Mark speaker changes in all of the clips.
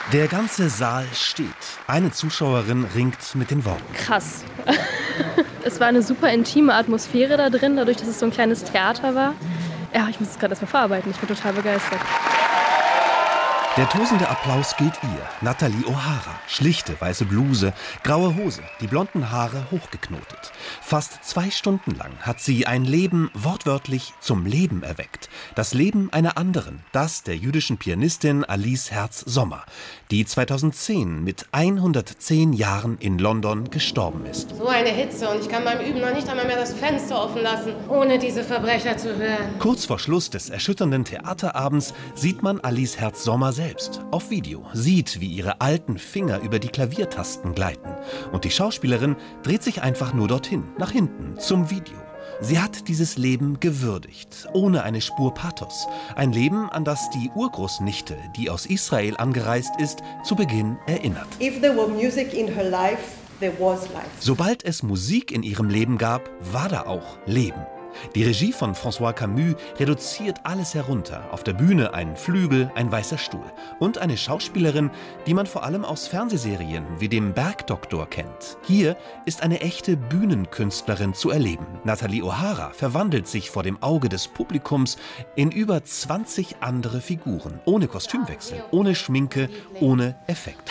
Speaker 1: Der ganze Saal steht. Eine Zuschauerin ringt mit den Worten.
Speaker 2: Krass. Es war eine super intime Atmosphäre da drin, dadurch, dass es so ein kleines Theater war. Ja, ich muss es gerade erstmal verarbeiten. Ich bin total begeistert.
Speaker 1: Der tosende Applaus gilt ihr, Natalie O'Hara. Schlichte weiße Bluse, graue Hose, die blonden Haare hochgeknotet. Fast 2 Stunden lang hat sie ein Leben wortwörtlich zum Leben erweckt. Das Leben einer anderen, das der jüdischen Pianistin Alice Herz-Sommer, die 2010 mit 110 Jahren in London gestorben ist.
Speaker 3: So eine Hitze und ich kann beim Üben noch nicht einmal mehr das Fenster offen lassen, ohne diese Verbrecher zu hören.
Speaker 1: Kurz vor Schluss des erschütternden Theaterabends sieht man Alice Herz-Sommer selbst auf Video, sieht, wie ihre alten Finger über die Klaviertasten gleiten. Und die Schauspielerin dreht sich einfach nur dorthin, nach hinten, zum Video. Sie hat dieses Leben gewürdigt, ohne eine Spur Pathos. Ein Leben, an das die Urgroßnichte, die aus Israel angereist ist, zu Beginn erinnert.
Speaker 4: If there were music in her life, there was life.
Speaker 1: Sobald es Musik in ihrem Leben gab, war da auch Leben. Die Regie von François Camus reduziert alles herunter. Auf der Bühne ein Flügel, ein weißer Stuhl und eine Schauspielerin, die man vor allem aus Fernsehserien wie dem Bergdoktor kennt. Hier ist eine echte Bühnenkünstlerin zu erleben. Natalie O'Hara verwandelt sich vor dem Auge des Publikums in über 20 andere Figuren. Ohne Kostümwechsel, ohne Schminke, ohne Effekt.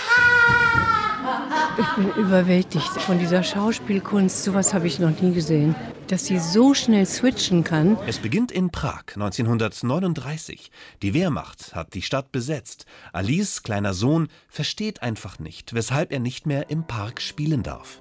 Speaker 5: Ich bin überwältigt von dieser Schauspielkunst. Sowas habe ich noch nie gesehen. Dass sie so schnell switchen kann.
Speaker 1: Es beginnt in Prag 1939. Die Wehrmacht hat die Stadt besetzt. Alice, kleiner Sohn, versteht einfach nicht, weshalb er nicht mehr im Park spielen darf.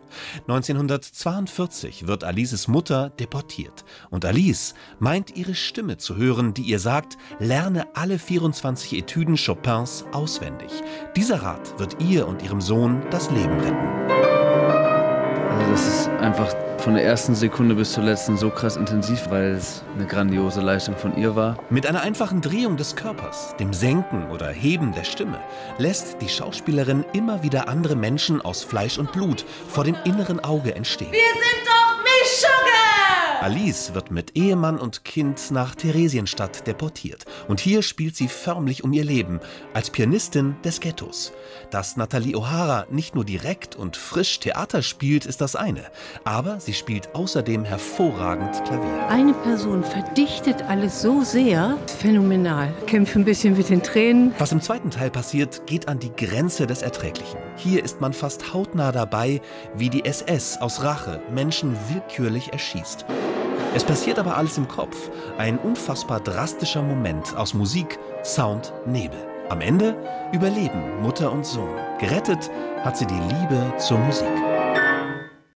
Speaker 1: 1942 wird Alices Mutter deportiert. Und Alice meint, ihre Stimme zu hören, die ihr sagt, lerne alle 24 Etüden Chopins auswendig. Dieser Rat wird ihr und ihrem Sohn das Leben retten.
Speaker 6: Also das ist einfach von der ersten Sekunde bis zur letzten so krass intensiv, weil es eine grandiose Leistung von ihr war.
Speaker 1: Mit einer einfachen Drehung des Körpers, dem Senken oder Heben der Stimme, lässt die Schauspielerin immer wieder andere Menschen aus Fleisch und Blut vor dem inneren Auge entstehen.
Speaker 3: Wir sind doch Mischugge!
Speaker 1: Alice wird mit Ehemann und Kind nach Theresienstadt deportiert. Und hier spielt sie förmlich um ihr Leben, als Pianistin des Ghettos. Dass Natalie O'Hara nicht nur direkt und frisch Theater spielt, ist das eine. Aber sie spielt außerdem hervorragend Klavier.
Speaker 5: Eine Person verdichtet alles so sehr. Phänomenal. Kämpfe ein bisschen mit den Tränen.
Speaker 1: Was im zweiten Teil passiert, geht an die Grenze des Erträglichen. Hier ist man fast hautnah dabei, wie die SS aus Rache Menschen willkürlich erschießt. Es passiert aber alles im Kopf. Ein unfassbar drastischer Moment aus Musik, Sound, Nebel. Am Ende überleben Mutter und Sohn. Gerettet hat sie die Liebe zur Musik.